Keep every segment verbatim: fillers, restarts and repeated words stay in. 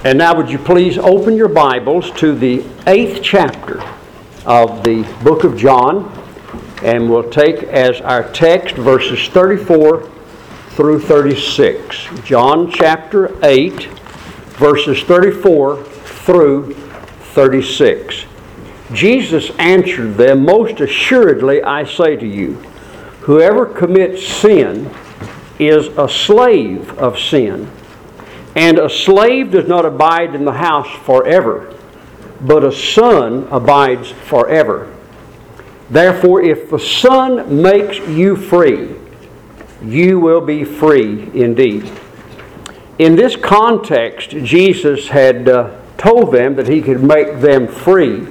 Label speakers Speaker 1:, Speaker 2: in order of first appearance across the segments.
Speaker 1: And now would you please open your Bibles to the eighth chapter of the book of John, and we'll take as our text verses thirty-four through thirty-six. John chapter eight, verses thirty-four through thirty-six. Jesus answered them, "Most assuredly I say to you, whoever commits sin is a slave of sin. And a slave does not abide in the house forever, but a son abides forever. Therefore, if the Son makes you free, you will be free indeed." In this context, Jesus had uh, told them that He could make them free.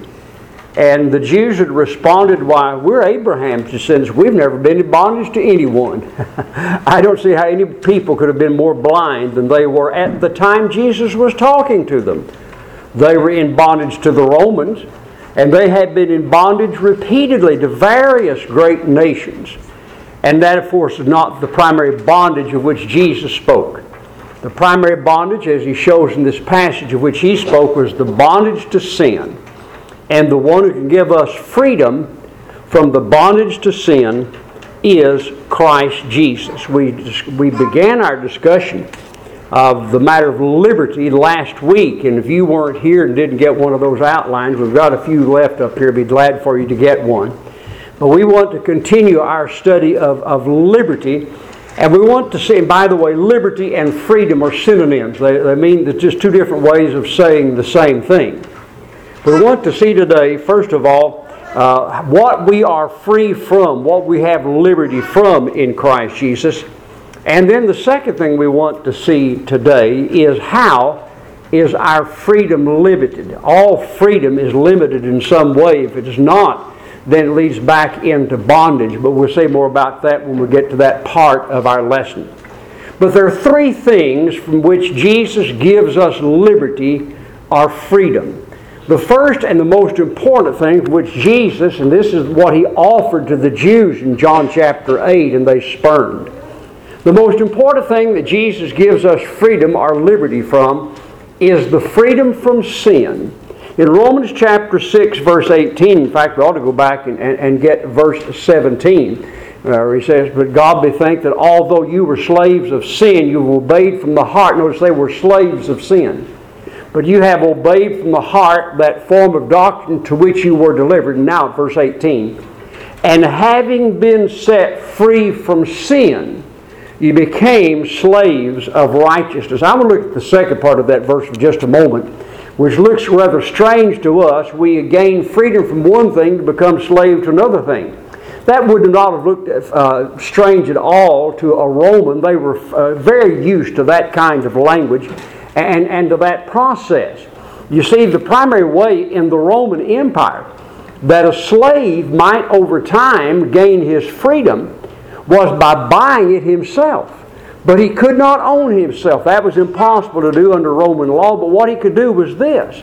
Speaker 1: And the Jews had responded, "Why, we're Abraham's descendants. We've never been in bondage to anyone." I don't see how any people could have been more blind than they were at the time Jesus was talking to them. They were in bondage to the Romans, and they had been in bondage repeatedly to various great nations. And that, of course, is not the primary bondage of which Jesus spoke. The primary bondage, as He shows in this passage of which He spoke, was the bondage to sin. And the one who can give us freedom from the bondage to sin is Christ Jesus. We, we began our discussion of the matter of liberty last week. And if you weren't here and didn't get one of those outlines, we've got a few left up here. Be glad for you to get one. But we want to continue our study of, of liberty. And we want to see, and by the way, liberty and freedom are synonyms. They, they mean that just two different ways of saying the same thing. We want to see today, first of all, uh, what we are free from, what we have liberty from in Christ Jesus. And then the second thing we want to see today is how is our freedom limited. All freedom is limited in some way. If it is not, then it leads back into bondage. But we'll say more about that when we get to that part of our lesson. But there are three things from which Jesus gives us liberty or freedom. The first and the most important thing which Jesus, and this is what He offered to the Jews in John chapter eight, and they spurned. The most important thing that Jesus gives us freedom or liberty from is the freedom from sin. In Romans chapter six, verse eighteen, in fact, we ought to go back and, and, and get verse seventeen, where He says, "But God be thanked that although you were slaves of sin, you have obeyed from the heart." Notice they were slaves of sin. "But you have obeyed from the heart that form of doctrine to which you were delivered." Now, verse eighteen. "And having been set free from sin, you became slaves of righteousness." I'm going to look at the second part of that verse for just a moment, which looks rather strange to us. We gain freedom from one thing to become slave to another thing. That would not have looked uh, strange at all to a Roman. They were uh, very used to that kind of language. And, and to that process. You see, the primary way in the Roman Empire that a slave might over time gain his freedom was by buying it himself. But he could not own himself. That was impossible to do under Roman law. But what he could do was this.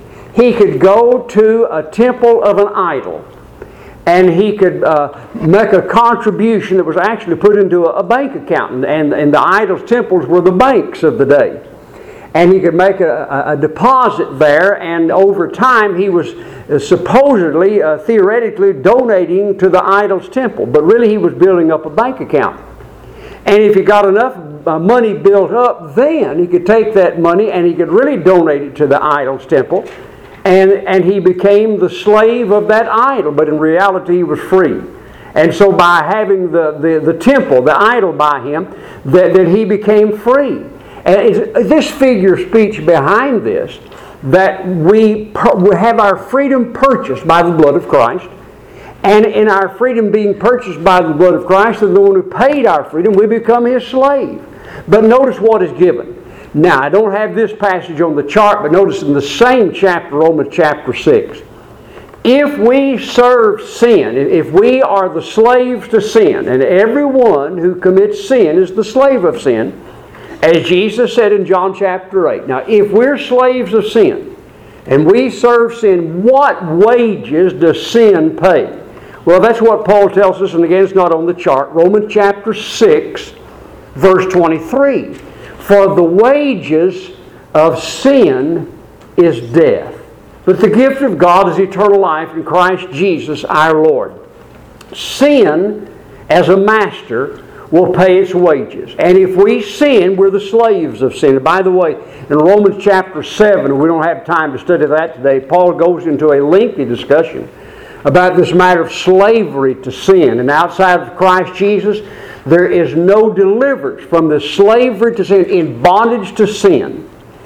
Speaker 1: He could go to a temple of an idol, and he could uh, make a contribution that was actually put into a, a bank account. And, and the idol's temples were the banks of the day. And he could make a, a deposit there, and over time he was supposedly, uh, theoretically, donating to the idol's temple. But really he was building up a bank account. And if he got enough uh, money built up, then he could take that money and he could really donate it to the idol's temple. And, and he became the slave of that idol, but in reality he was free. And so by having the, the, the temple, the idol by him, that, that he became free. And this figure of speech behind this, that we, per, we have our freedom purchased by the blood of Christ, and in our freedom being purchased by the blood of Christ, and the one who paid our freedom, we become His slave. But notice what is given. Now, I don't have this passage on the chart, but notice in the same chapter, Romans chapter six, if we serve sin, if we are the slaves to sin, and everyone who commits sin is the slave of sin, as Jesus said in John chapter eight. Now, if we're slaves of sin, and we serve sin, what wages does sin pay? Well, that's what Paul tells us, and again, it's not on the chart. Romans chapter six, verse twenty-three. For the wages of sin is death. But the gift of God is eternal life in Christ Jesus our Lord. Sin, as a master, will pay its wages. And if we sin, we're the slaves of sin. And by the way, in Romans chapter seven, we don't have time to study that today, Paul goes into a lengthy discussion about this matter of slavery to sin. And outside of Christ Jesus, there is no deliverance from the slavery to sin, in bondage to sin.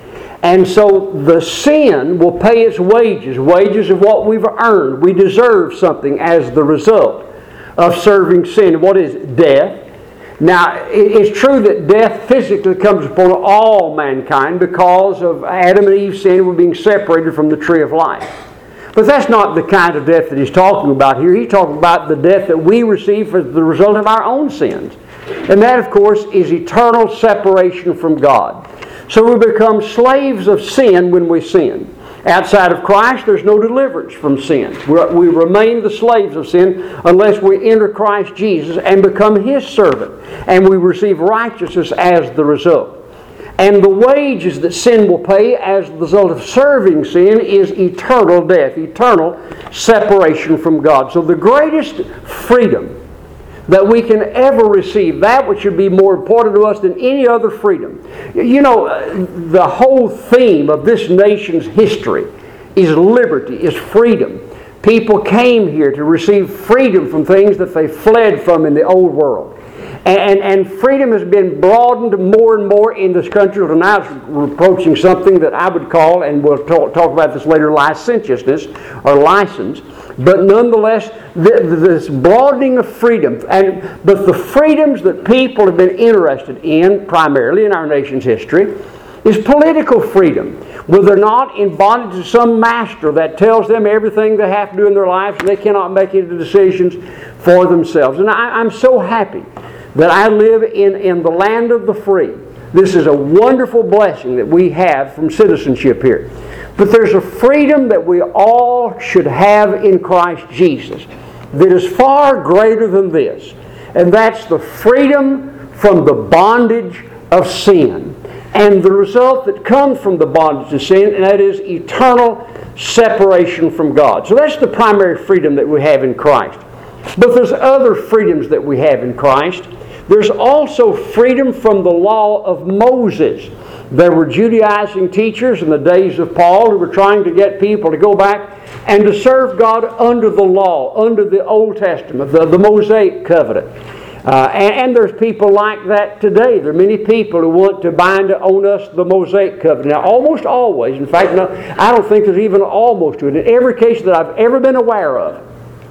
Speaker 1: And so the sin will pay its wages, wages of what we've earned. We deserve something as the result of serving sin. What is it? Death. Now, it's true that death physically comes upon all mankind because of Adam and Eve's sin. We're being separated from the tree of life. But that's not the kind of death that he's talking about here. He's talking about the death that we receive as the result of our own sins. And that, of course, is eternal separation from God. So we become slaves of sin when we sin. Outside of Christ, there's no deliverance from sin. We're, we remain the slaves of sin unless we enter Christ Jesus and become His servant. And we receive righteousness as the result. And the wages that sin will pay as the result of serving sin is eternal death, eternal separation from God. So the greatest freedom that we can ever receive, that which should be more important to us than any other freedom. You know, the whole theme of this nation's history is liberty, is freedom. People came here to receive freedom from things that they fled from in the old world. And, and freedom has been broadened more and more in this country. And now it's approaching something that I would call, and we'll talk, talk about this later, licentiousness or license. But nonetheless, this broadening of freedom, and but the freedoms that people have been interested in, primarily in our nation's history, is political freedom, where they're not in bondage to some master that tells them everything they have to do in their lives, and they cannot make any decisions for themselves. And I, I'm so happy that I live in, in the land of the free. This is a wonderful blessing that we have from citizenship here. But there's a freedom that we all should have in Christ Jesus that is far greater than this. And that's the freedom from the bondage of sin. And the result that comes from the bondage of sin, and that is eternal separation from God. So that's the primary freedom that we have in Christ. But there's other freedoms that we have in Christ. There's also freedom from the law of Moses. There were Judaizing teachers in the days of Paul who were trying to get people to go back and to serve God under the law, under the Old Testament, the, the Mosaic covenant. Uh, and, and there's people like that today. There are many people who want to bind on us the Mosaic covenant. Now, almost always, in fact, no, I don't think there's even almost to it. In every case that I've ever been aware of,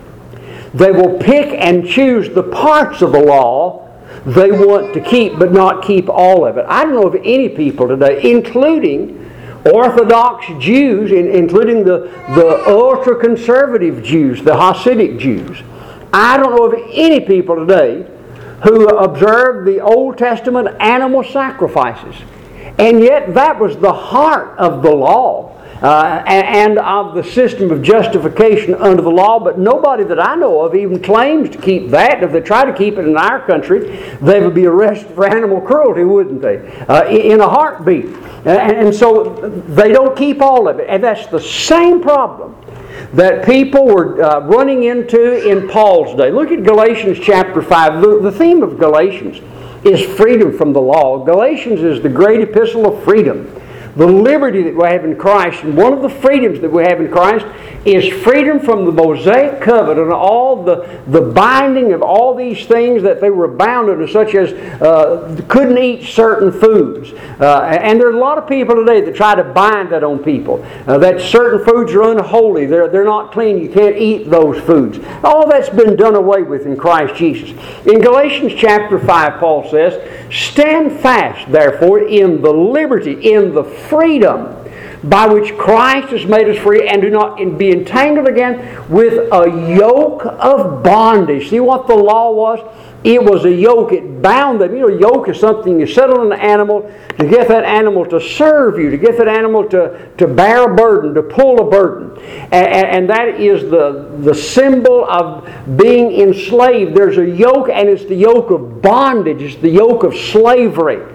Speaker 1: they will pick and choose the parts of the law they want to keep, but not keep all of it. I don't know of any people today, including Orthodox Jews, including the, the ultra-conservative Jews, the Hasidic Jews. I don't know of any people today who observe the Old Testament animal sacrifices. And yet that was the heart of the law. Uh, and of the system of justification under the law, but nobody that I know of even claims to keep that. If they try to keep it in our country, they would be arrested for animal cruelty, wouldn't they? Uh, in a heartbeat. And, and so they don't keep all of it. And that's the same problem that people were uh, running into in Paul's day. Look at Galatians chapter five. The, the theme of Galatians is freedom from the law. Galatians is the great epistle of freedom. The liberty that we have in Christ, and one of the freedoms that we have in Christ is freedom from the Mosaic covenant and all the, the binding of all these things that they were bound under, such as uh, couldn't eat certain foods. Uh, and there are a lot of people today that try to bind that on people. Uh, that certain foods are unholy, they're, they're not clean, you can't eat those foods. All that's been done away with in Christ Jesus. In Galatians chapter five, Paul says, "Stand fast, therefore, in the liberty, in the freedom by which Christ has made us free, and do not be entangled again with a yoke of bondage." See what the law was? It was a yoke. It bound them. You know, a yoke is something you set on an animal to get that animal to serve you, to get that animal to, to bear a burden, to pull a burden. And, and that is the, the symbol of being enslaved. There's a yoke, and it's the yoke of bondage. It's the yoke of slavery.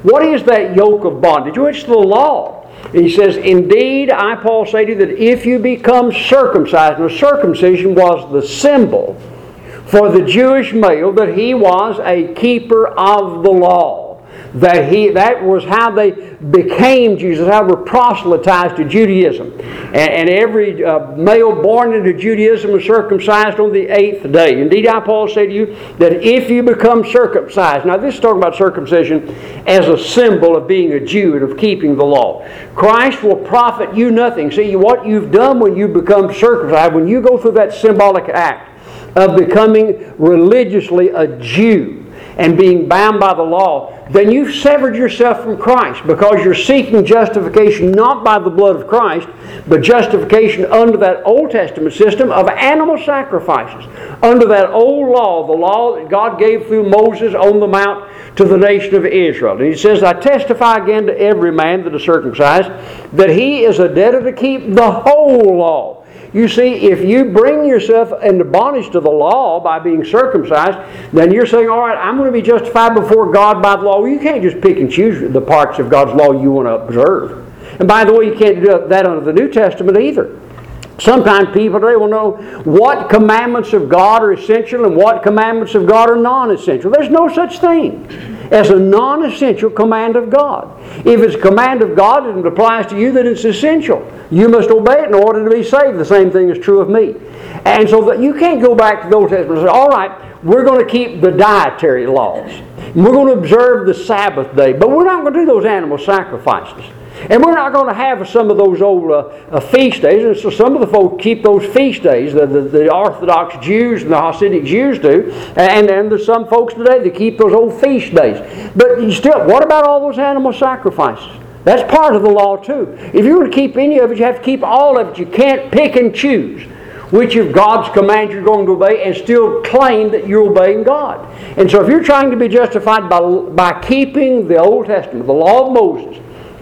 Speaker 1: What is that yoke of bondage? Well, it's the law. And he says, indeed, I, Paul, say to you that if you become circumcised, now circumcision was the symbol for the Jewish male that he was a keeper of the law. That he that was how they became Jews, how they were proselytized to Judaism. And, and every uh, male born into Judaism was circumcised on the eighth day. Indeed, I, Paul, say to you that if you become circumcised, now this is talking about circumcision as a symbol of being a Jew and of keeping the law. Christ will profit you nothing. See, what you've done when you become circumcised, when you go through that symbolic act of becoming religiously a Jew and being bound by the law, then you've severed yourself from Christ, because you're seeking justification not by the blood of Christ, but justification under that Old Testament system of animal sacrifices, under that old law, the law that God gave through Moses on the mount to the nation of Israel. And he says, I testify again to every man that is circumcised, that he is a debtor to keep the whole law. You see, if you bring yourself into bondage to the law by being circumcised, then you're saying, all right, I'm going to be justified before God by the law. Well, you can't just pick and choose the parts of God's law you want to observe. And by the way, you can't do that under the New Testament either. Sometimes people today will know what commandments of God are essential and what commandments of God are non-essential. There's no such thing as a non-essential command of God. If it's a command of God and it applies to you, then it's essential. You must obey it in order to be saved. The same thing is true of me. And so that you can't go back to the Old Testament and say, all right, we're going to keep the dietary laws. We're going to observe the Sabbath day, but we're not going to do those animal sacrifices. And we're not going to have some of those old uh, uh, feast days. And so some of the folk keep those feast days, the, the, the Orthodox Jews and the Hasidic Jews do. And then there's some folks today that keep those old feast days. But you still, what about all those animal sacrifices? That's part of the law too. If you want to keep any of it, you have to keep all of it. You can't pick and choose which of God's commands you're going to obey and still claim that you're obeying God. And so if you're trying to be justified by, by keeping the Old Testament, the law of Moses,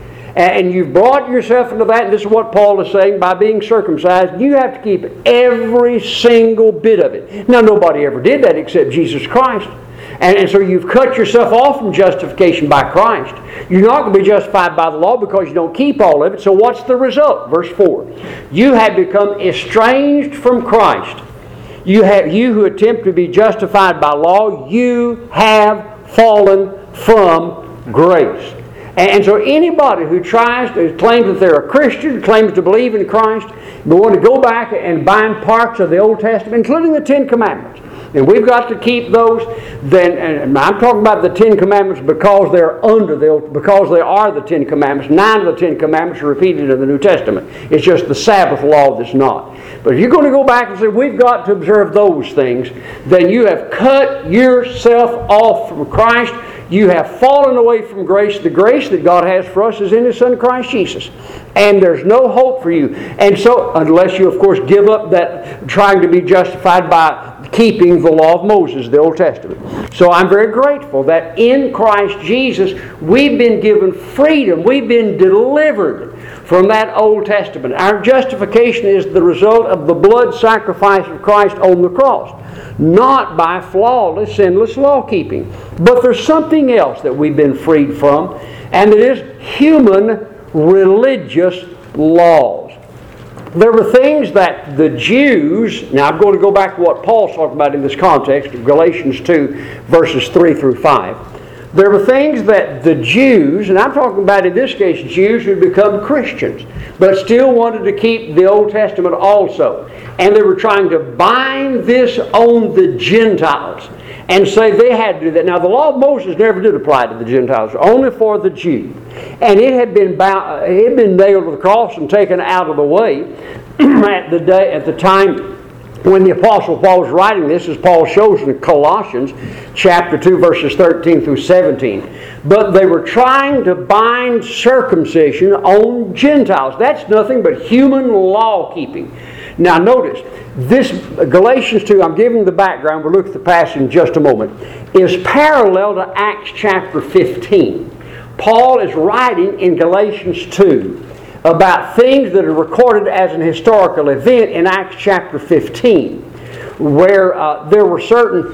Speaker 1: and you've brought yourself into that, and this is what Paul is saying, by being circumcised, you have to keep every single bit of it. Now, nobody ever did that except Jesus Christ. And, and so you've cut yourself off from justification by Christ. You're not going to be justified by the law because you don't keep all of it. So what's the result? Verse four. You have become estranged from Christ. You, have, you who attempt to be justified by law, you have fallen from grace. And so anybody who tries to claim that they're a Christian, claims to believe in Christ, but want to go back and bind parts of the Old Testament, including the Ten Commandments, and we've got to keep those, then, and I'm talking about the Ten Commandments because they're under the, because they are the Ten Commandments. Nine of the Ten Commandments are repeated in the New Testament. It's just the Sabbath law that's not. But if you're going to go back and say, we've got to observe those things, then you have cut yourself off from Christ. You have fallen away from grace. The grace that God has for us is in His Son Christ Jesus. And there's no hope for you. And so, unless you, of course, give up that trying to be justified by keeping the law of Moses, the Old Testament. So I'm very grateful that in Christ Jesus, we've been given freedom. We've been delivered from that Old Testament. Our justification is the result of the blood sacrifice of Christ on the cross. Not by flawless, sinless law-keeping. But there's something else that we've been freed from, and it is human religious laws. There were things that the Jews, now I'm going to go back to what Paul's talking about in this context, Galatians two, verses three through five. There were things that the Jews, and I'm talking about in this case Jews who had become Christians, but still wanted to keep the Old Testament also. And they were trying to bind this on the Gentiles and say they had to do that. Now the law of Moses never did apply to the Gentiles, only for the Jew. And it had been bound, it had been nailed to the cross and taken out of the way at the day at the time when the Apostle Paul was writing this, as Paul shows in Colossians chapter two, verses thirteen through seventeen. But they were trying to bind circumcision on Gentiles. That's nothing but human law-keeping. Now notice, this Galatians two, I'm giving the background, we'll look at the passage in just a moment, is parallel to Acts chapter fifteen. Paul is writing in Galatians two about things that are recorded as an historical event in Acts chapter fifteen, where uh, there were certain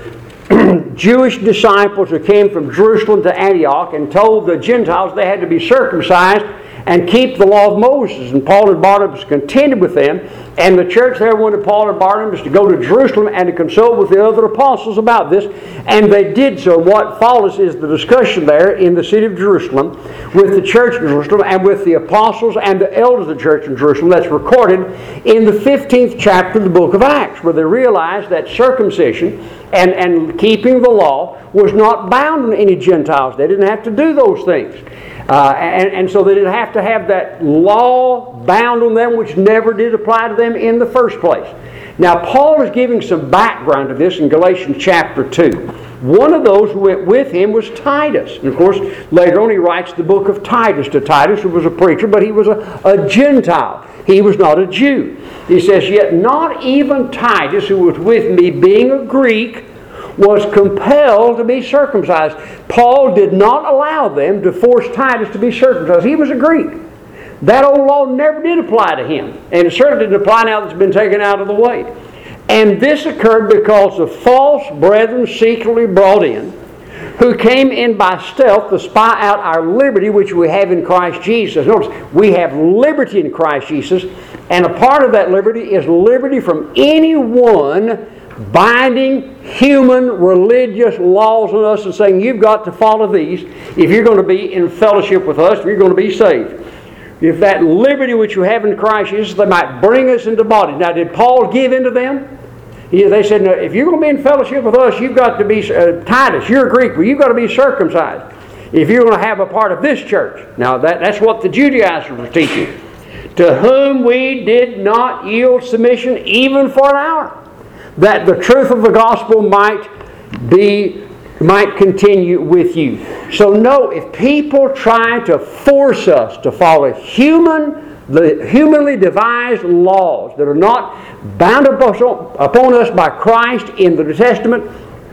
Speaker 1: Jewish disciples who came from Jerusalem to Antioch and told the Gentiles they had to be circumcised and keep the law of Moses. And Paul and Barnabas contended with them, and the church there wanted Paul and Barnabas to go to Jerusalem and to consult with the other apostles about this, and they did so. What follows is the discussion there in the city of Jerusalem with the church in Jerusalem and with the apostles and the elders of the church in Jerusalem. That's recorded in the fifteenth chapter of the book of Acts, where they realized that circumcision and, and keeping the law was not bound on any Gentiles. They didn't have to do those things. Uh, and, and so they didn't have to have that law bound on them, which never did apply to them in the first place. Now, Paul is giving some background to this in Galatians chapter two. One of those who went with him was Titus. And of course, later on he writes the book of Titus to Titus, who was a preacher, but he was a, a Gentile. He was not a Jew. He says, "Yet not even Titus, who was with me, being a Greek, was compelled to be circumcised." Paul did not allow them to force Titus to be circumcised. He was a Greek. That old law never did apply to him. And it certainly didn't apply now that it's been taken out of the way. And this occurred because of false brethren secretly brought in, who came in by stealth to spy out our liberty which we have in Christ Jesus. Notice, we have liberty in Christ Jesus, and a part of that liberty is liberty from anyone binding human religious laws on us and saying, you've got to follow these if you're going to be in fellowship with us, if you're going to be saved. If that liberty which you have in Christ Jesus, they might bring us into bondage. Now, did Paul give in to them? He, they said, no, if you're going to be in fellowship with us, you've got to be, uh, Titus, you're a Greek, well, you've got to be circumcised if you're going to have a part of this church. Now, that, that's what the Judaizers were teaching. To whom we did not yield submission even for an hour, that the truth of the gospel might be, might continue with you. So no, if people try to force us to follow human, the humanly devised laws that are not bound upon us by Christ in the New Testament,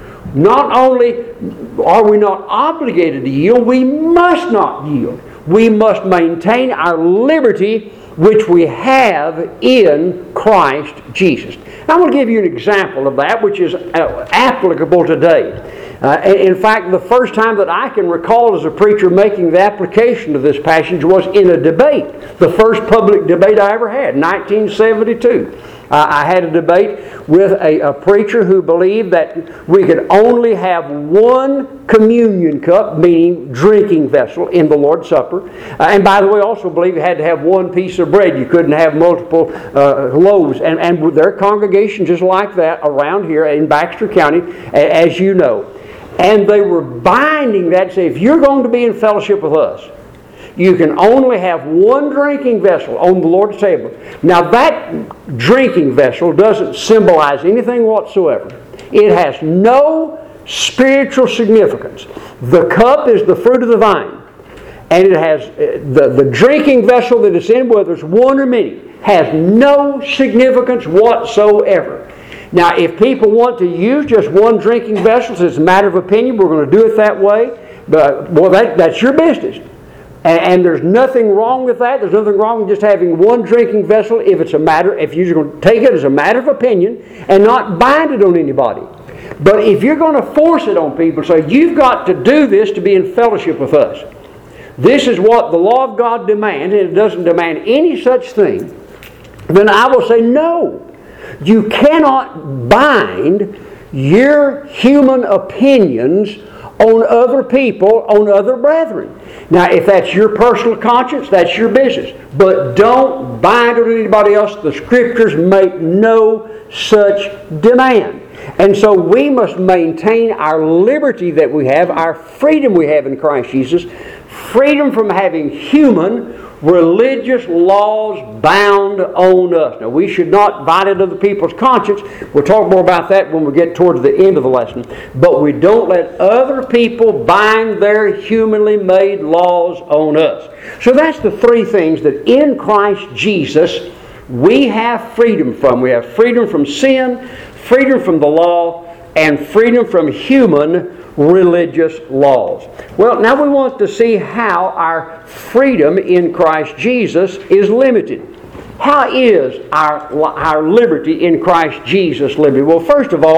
Speaker 1: not only are we not obligated to yield, we must not yield. We must maintain our liberty which we have in Christ Jesus. Now, I'm going to give you an example of that which is applicable today. Uh, in fact, the first time that I can recall as a preacher making the application of this passage was in a debate. The first public debate I ever had, nineteen seventy-two. Uh, I had a debate with a, a preacher who believed that we could only have one communion cup, meaning drinking vessel, in the Lord's Supper. Uh, and by the way, also believed you had to have one piece of bread. You couldn't have multiple uh, loaves. And, and their congregation just like that around here in Baxter County, as you know. And they were binding that to say, if you're going to be in fellowship with us, you can only have one drinking vessel on the Lord's table. Now that drinking vessel doesn't symbolize anything whatsoever. It has no spiritual significance. The cup is the fruit of the vine. And it has, the, the drinking vessel that it's in, whether it's one or many, has no significance whatsoever. Now, if people want to use just one drinking vessel, so it's a matter of opinion, we're going to do it that way. But, well, that, that's your business. And, and there's nothing wrong with that. There's nothing wrong with just having one drinking vessel if it's a matter, if you're going to take it as a matter of opinion and not bind it on anybody. But if you're going to force it on people, say, you've got to do this to be in fellowship with us. This is what the law of God demands, and it doesn't demand any such thing. Then I will say, no. You cannot bind your human opinions on other people, on other brethren. Now, if that's your personal conscience, that's your business. But don't bind it on anybody else. The Scriptures make no such demand. And so we must maintain our liberty that we have, our freedom we have in Christ Jesus, freedom from having human religious laws bound on us. Now, we should not violate other people's conscience. We'll talk more about that when we get towards the end of the lesson. But we don't let other people bind their humanly made laws on us. So that's the three things that in Christ Jesus we have freedom from. We have freedom from sin, freedom from the law, and freedom from human religious laws. Well, now we want to see how our freedom in Christ Jesus is limited. How is our, our liberty in Christ Jesus limited? Well, first of all,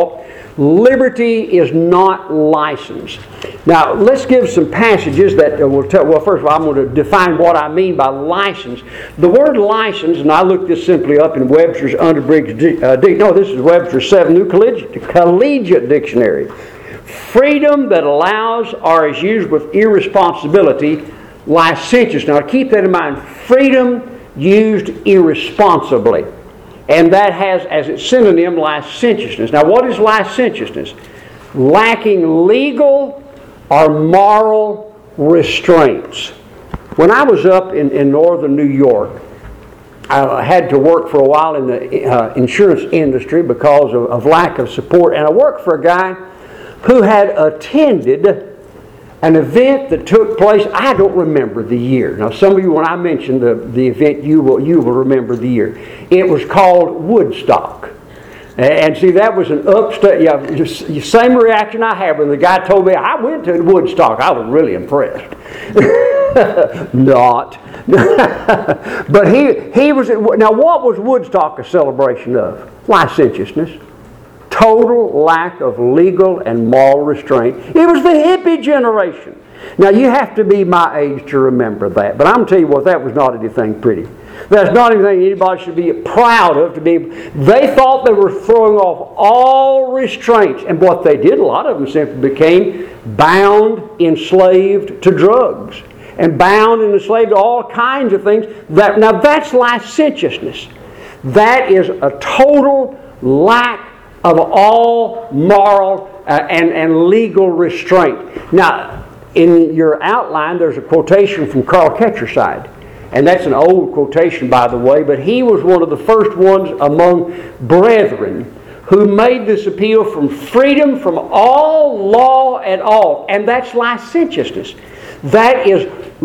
Speaker 1: Liberty is not license. Now, let's give some passages that will tell. Well, first of all, I'm going to define what I mean by license. The word license, and I looked this simply up in Webster's Underbridge, uh, no, this is Webster's seven New Collegiate, Collegiate Dictionary. Freedom that allows or is used with irresponsibility, licentious. Now, keep that in mind. Freedom used irresponsibly. And that has as its synonym licentiousness. Now, what is licentiousness? Lacking legal or moral restraints. When I was up in, in northern New York, I had to work for a while in the uh, insurance industry because of, of lack of support. And I worked for a guy who had attended an event that took place. I don't remember the year. Now, some of you, when I mention the, the event, you will you will remember the year. It was called Woodstock. And see, that was an upstate, yeah, the same reaction I had when the guy told me I went to Woodstock. I was really impressed. Not. But he, he was, now what was Woodstock a celebration of? Licentiousness. Total lack of legal and moral restraint. It was the hippie generation. Now, you have to be my age to remember that. But I'm going to tell you what, that was not anything pretty. That's not anything anybody should be proud of. To be. They thought they were throwing off all restraints. And what they did, a lot of them simply became bound, enslaved to drugs. And bound and enslaved to all kinds of things. That, now, that's licentiousness. That is a total lack of all moral uh, and, and legal restraint. Now, in your outline, there's a quotation from Carl Ketcherside. And that's an old quotation, by the way, but he was one of the first ones among brethren who made this appeal from freedom from all law at all. And that's licentiousness. That is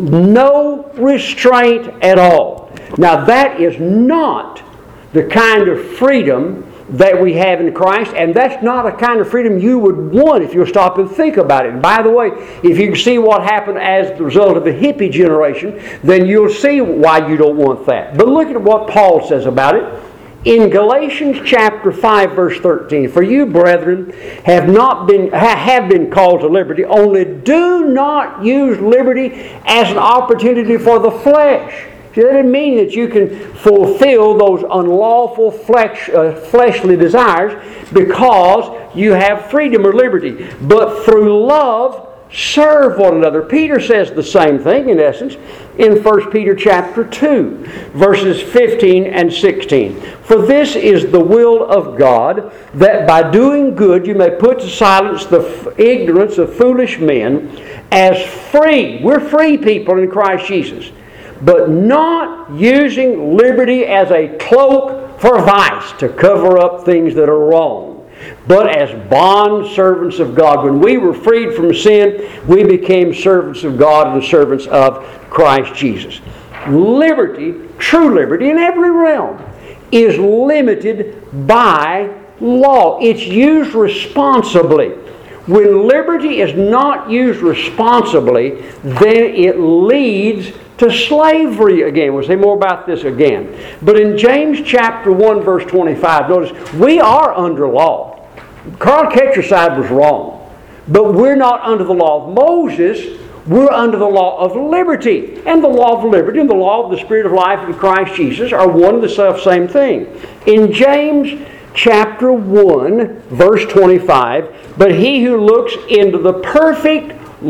Speaker 1: no restraint at all. Now, that is not the kind of freedom that we have in Christ, and that's not a kind of freedom you would want if you'll stop and think about it. And by the way, if you can see what happened as the result of the hippie generation, then you'll see why you don't want that. But look at what Paul says about it. In Galatians chapter five, verse thirteen, for you, brethren, have not been have been called to liberty, only do not use liberty as an opportunity for the flesh. See, that doesn't mean that you can fulfill those unlawful flesh, uh, fleshly desires because you have freedom or liberty. But through love, serve one another. Peter says the same thing, in essence, in First Peter chapter two, verses fifteen and sixteen. For this is the will of God, that by doing good you may put to silence the f- ignorance of foolish men, as free. We're free people in Christ Jesus. But not using liberty as a cloak for vice to cover up things that are wrong, but as bond servants of God. When we were freed from sin, we became servants of God and servants of Christ Jesus. Liberty, true liberty in every realm, is limited by law. It's used responsibly. When liberty is not used responsibly, then it leads to slavery again. We'll say more about this again. But in James chapter one, verse twenty-five, notice, we are under law. Carl Ketcherside was wrong. But we're not under the law of Moses. We're under the law of liberty. And the law of liberty and the law of the Spirit of life in Christ Jesus are one and the self-same thing. In James chapter one, verse twenty-five, but he who looks into the perfect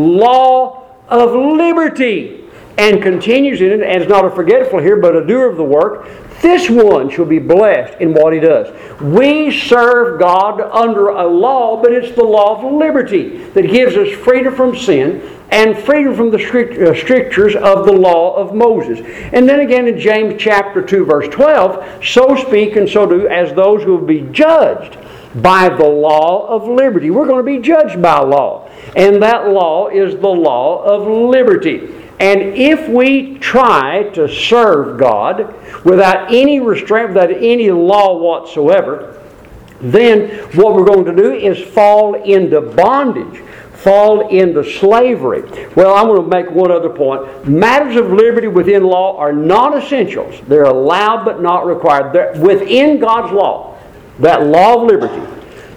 Speaker 1: law of liberty and continues in it, and is not a forgetful here, but a doer of the work, this one shall be blessed in what he does. We serve God under a law, but it's the law of liberty that gives us freedom from sin and freedom from the strict, uh, strictures of the law of Moses. And then again in James chapter two, verse twelve, so speak and so do as those who will be judged by the law of liberty. We're going to be judged by law. And that law is the law of liberty. And if we try to serve God without any restraint, without any law whatsoever, then what we're going to do is fall into bondage, fall into slavery. Well, I'm going to make one other point. Matters of liberty within law are non-essentials. They're allowed but not required. They're within God's law, that law of liberty.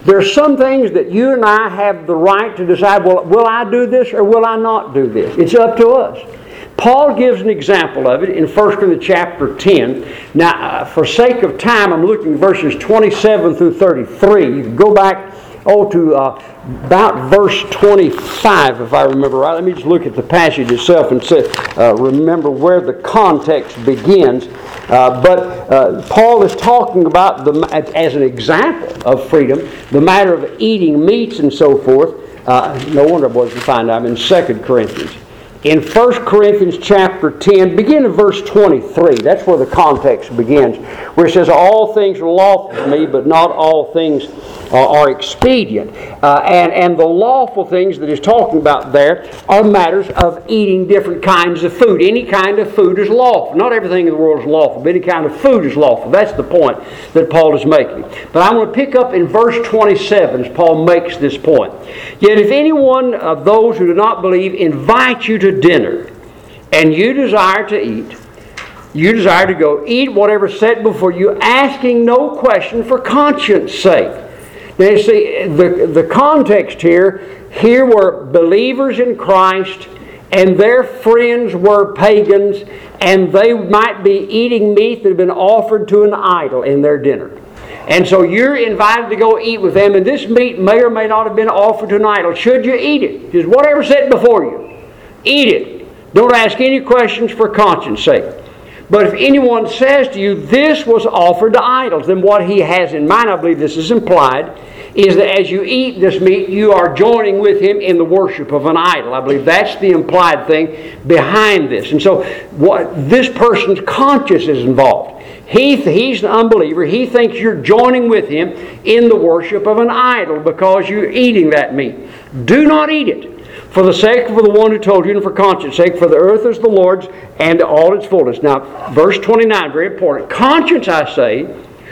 Speaker 1: There are some things that you and I have the right to decide, well, will I do this or will I not do this? It's up to us. Paul gives an example of it in First Corinthians chapter ten. Now, uh, for sake of time, I'm looking at verses twenty-seven through thirty-three. You can go back oh, to uh, about verse twenty-five, if I remember right. Let me just look at the passage itself and say, uh, remember where the context begins. Uh, but uh, Paul is talking about, the, as an example of freedom, the matter of eating meats and so forth. Uh, no wonder I wasn't finding I'm in Second Corinthians. In First Corinthians chapter ten, begin at verse twenty-three. That's where the context begins, where it says, all things are lawful to me, but not all things uh, are expedient. Uh, and, and the lawful things that he's talking about there are matters of eating different kinds of food. Any kind of food is lawful. Not everything in the world is lawful, but any kind of food is lawful. That's the point that Paul is making. But I want to pick up in verse twenty-seven as Paul makes this point. Yet if any one of those who do not believe invite you to dinner, and you desire to eat, you desire to go eat whatever is set before you, asking no question for conscience sake. Now you see, the, the context here, here were believers in Christ, and their friends were pagans, and they might be eating meat that had been offered to an idol in their dinner. And so you're invited to go eat with them, and this meat may or may not have been offered to an idol. Should you eat it? Just whatever set before you. Eat it. Don't ask any questions for conscience sake. But if anyone says to you, this was offered to idols, then what he has in mind, I believe this is implied, is that as you eat this meat, you are joining with him in the worship of an idol. I believe that's the implied thing behind this. And so what this person's conscience is involved. He, he's an unbeliever. He thinks you're joining with him in the worship of an idol because you're eating that meat. Do not eat it. For the sake of the one who told you, and for conscience sake, for the earth is the Lord's and all its fullness. Now, verse twenty-nine, very important. Conscience, I say,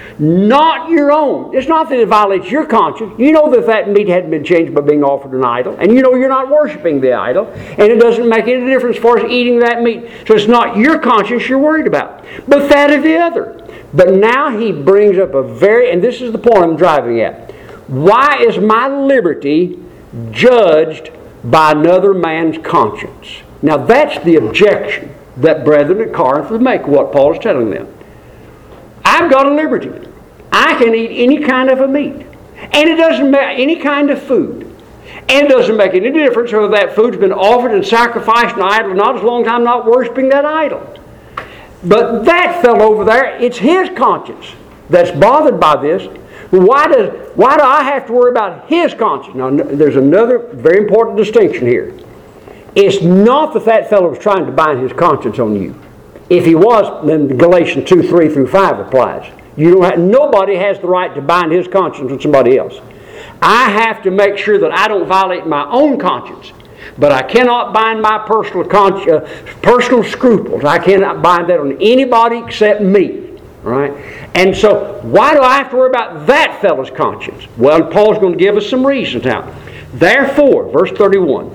Speaker 1: not your own. It's not that it violates your conscience. You know that that meat hadn't been changed by being offered an idol, and you know you're not worshiping the idol, and it doesn't make any difference as far as eating that meat. So it's not your conscience you're worried about, but that of the other. But now he brings up a very, and this is the point I'm driving at. Why is my liberty judged by another man's conscience? Now that's the objection that brethren at Corinth would make, what Paul is telling them. I've got a liberty. I can eat any kind of a meat. And it doesn't make any kind of food. And it doesn't make any difference whether that food's been offered and sacrificed to an idol or not, as long as I'm not worshiping that idol. But that fellow over there, it's his conscience that's bothered by this. Why does why do I have to worry about his conscience? Now, there's another very important distinction here. It's not that that fellow was trying to bind his conscience on you. If he was, then Galatians two, three through five applies. You don't have, nobody has the right to bind his conscience on somebody else. I have to make sure that I don't violate my own conscience. But I cannot bind my personal consci- uh, personal scruples. I cannot bind that on anybody except me. Right? And so, why do I have to worry about that fellow's conscience? Well, Paul's going to give us some reasons now. Therefore, verse thirty-one,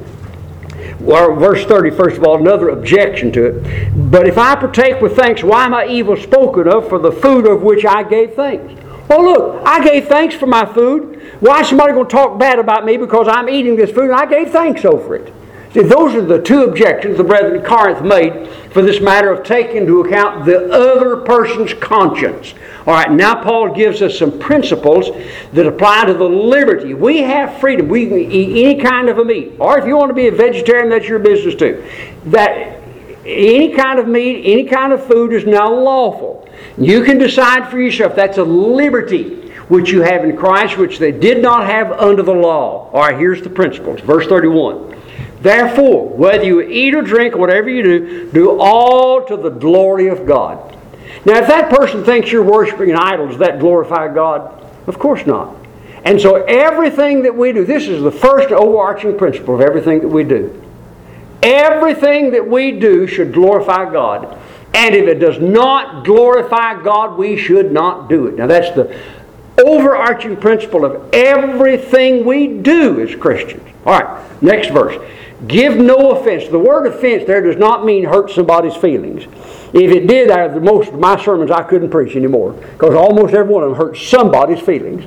Speaker 1: or verse thirty, first of all, another objection to it. But if I partake with thanks, why am I evil spoken of for the food of which I gave thanks? Well, look, I gave thanks for my food. Why is somebody going to talk bad about me because I'm eating this food and I gave thanks over it? See, those are the two objections the brethren in Corinth made for this matter of taking into account the other person's conscience. All right, now Paul gives us some principles that apply to the liberty. We have freedom. We can eat any kind of a meat. Or if you want to be a vegetarian, that's your business too. That any kind of meat, any kind of food is now lawful. You can decide for yourself. That's a liberty which you have in Christ, which they did not have under the law. All right, here's the principles. Verse thirty-one. Therefore, whether you eat or drink or whatever you do, do all to the glory of God. Now, if that person thinks you're worshiping an idol, does that glorify God? Of course not. And so everything that we do, this is the first overarching principle of everything that we do. Everything that we do should glorify God. And if it does not glorify God, we should not do it. Now, that's the overarching principle of everything we do as Christians. All right, next verse. Give no offense. The word offense there does not mean hurt somebody's feelings. If it did, I, most of my sermons I couldn't preach anymore because almost every one of them hurt somebody's feelings.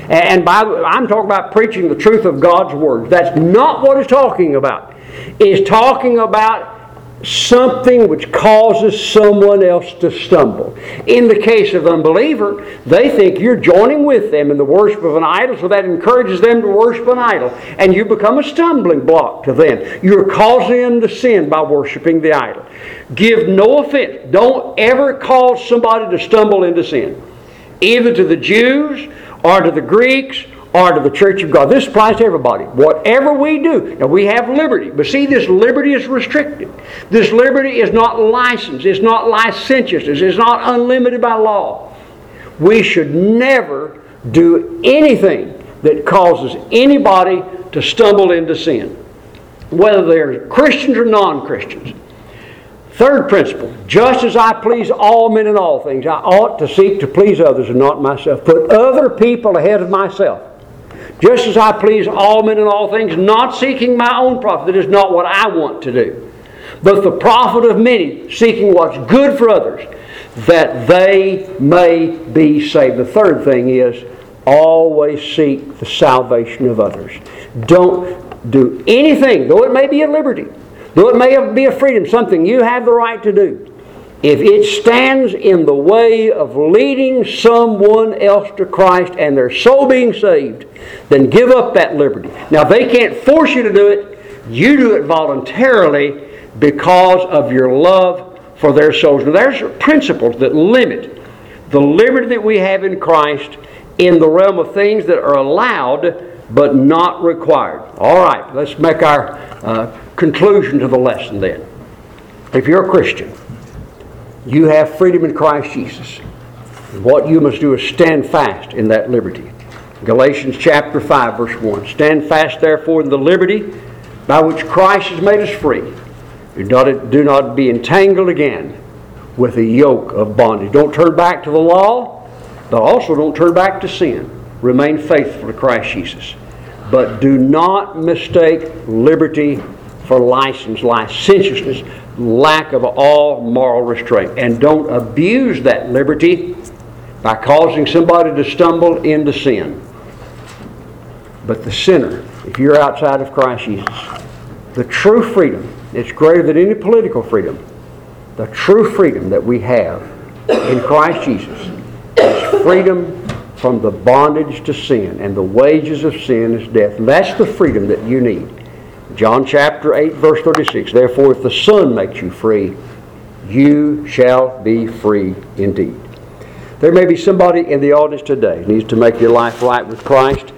Speaker 1: And by I'm talking about preaching the truth of God's Word. That's not what it's talking about. It's talking about something which causes someone else to stumble. In the case of the unbeliever, they think you're joining with them in the worship of an idol, so that encourages them to worship an idol. And you become a stumbling block to them. You're causing them to sin by worshiping the idol. Give no offense. Don't ever cause somebody to stumble into sin, either to the Jews or to the Greeks or to the church of God. This applies to everybody. Whatever we do. Now we have liberty. But see, this liberty is restricted. This liberty is not licensed. It's not licentiousness. It's not unlimited by law. We should never do anything that causes anybody to stumble into sin, whether they're Christians or non-Christians. Third principle, just as I please all men in all things, I ought to seek to please others and not myself. Put other people ahead of myself. Just as I please all men in all things, not seeking my own profit. That is not what I want to do, but the profit of many, seeking what's good for others, that they may be saved. The third thing is, always seek the salvation of others. Don't do anything, though it may be a liberty, though it may be a freedom, something you have the right to do. If it stands in the way of leading someone else to Christ and their soul being saved, then give up that liberty. Now, they can't force you to do it. You do it voluntarily because of your love for their souls. Now, there's principles that limit the liberty that we have in Christ in the realm of things that are allowed but not required. All right, let's make our uh, conclusion to the lesson then. If you're a Christian, you have freedom in Christ Jesus. What you must do is stand fast in that liberty. Galatians chapter five, verse one. Stand fast, therefore, in the liberty by which Christ has made us free. Do not, do not be entangled again with the yoke of bondage. Don't turn back to the law, but also don't turn back to sin. Remain faithful to Christ Jesus. But do not mistake liberty for license, licentiousness, lack of all moral restraint. And don't abuse that liberty by causing somebody to stumble into sin. But the sinner, if you're outside of Christ Jesus, the true freedom, it's greater than any political freedom. The true freedom that we have in Christ Jesus is freedom from the bondage to sin, and the wages of sin is death. And that's the freedom that you need. John chapter eight, verse thirty-six. Therefore, if the Son makes you free, you shall be free indeed. There may be somebody in the audience today who needs to make your life right with Christ.